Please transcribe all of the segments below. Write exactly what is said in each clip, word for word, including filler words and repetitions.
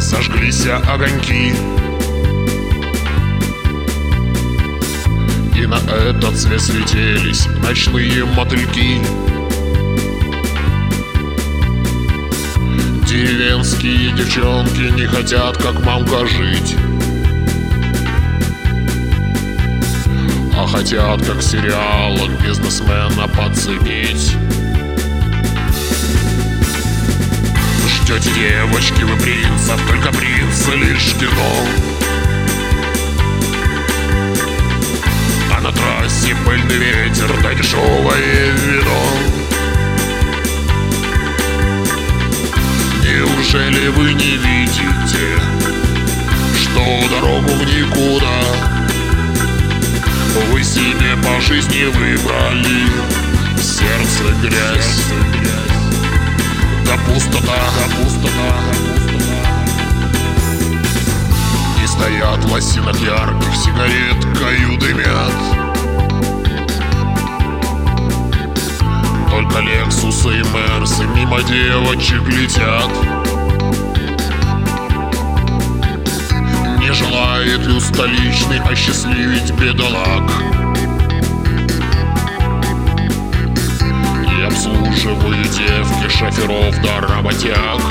зажглись огоньки, и на этот свет слетелись ночные мотыльки. Деревенские девчонки не хотят, как мамка, жить, а хотят, как в сериалах, бизнесмена подцепить. Ждете, девочки, вы принцев, только принцы лишь кино. А на трассе пыльный ветер да дешевое вино. Неужели вы не видите, что дорогу в никуда вы себе по жизни выбрали? В сердце грязь, да пустота, да пустота, да пустота. И стоят в лосинах ярких сигареткою дымят. Только Лексусы и Мерсы мимо девочек летят. Не желает ю столичный осчастливить бедолаг. И обслуживаю девки шоферов да работяг.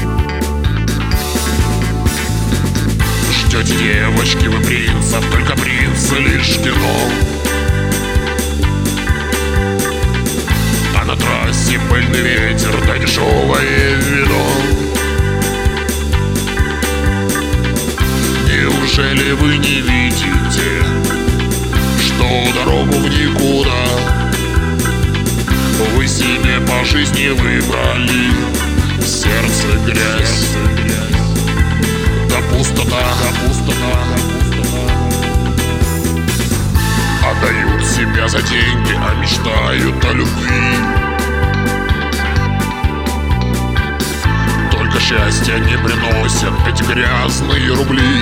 Ждете, девочки, вы принцев, только принцы лишь кино. А на трассе пыльный ветер да дешевое вино. Неужели вы не видите, что дорогу в никуда вы себе по жизни выбрали? В сердце грязь, да пустота, да пустота, да пустота. Отдают себя за деньги, а мечтают о любви. Только счастья не приносят эти грязные рубли.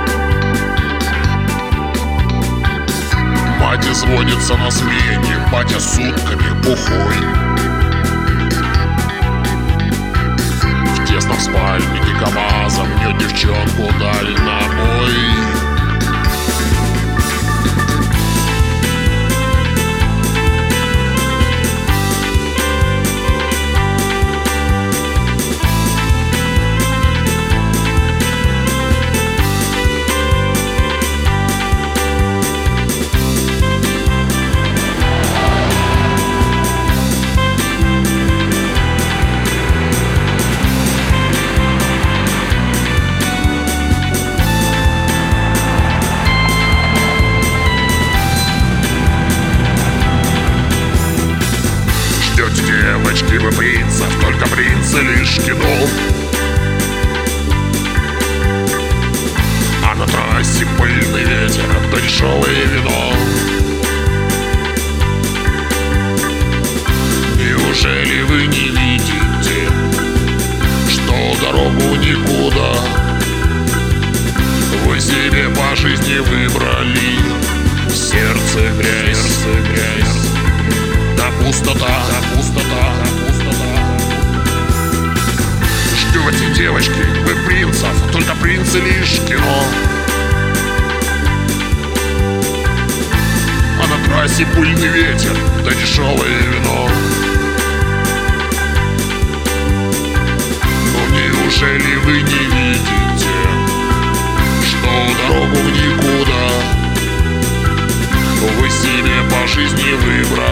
Мать изводится на смене, батя сутками бухой. В тесном спальнике КамАЗом мнет девчонку дальнобой. Девочки, вы принцев, только принцы лишь кино. А на трассе пыльный ветер да дешевое вино. Неужели вы не видите, что дорогу в никуда вы себе по жизни выбрали? В сердце грязь, сердце грязь, да пустота, да пустота, да пустота. Ждете, девочки, вы принцев, только принцы лишь кино. А на трассе пыльный ветер да дешевое вино. Но неужели вы не видите, что дорогу в никуда вы себе по жизни выбрали?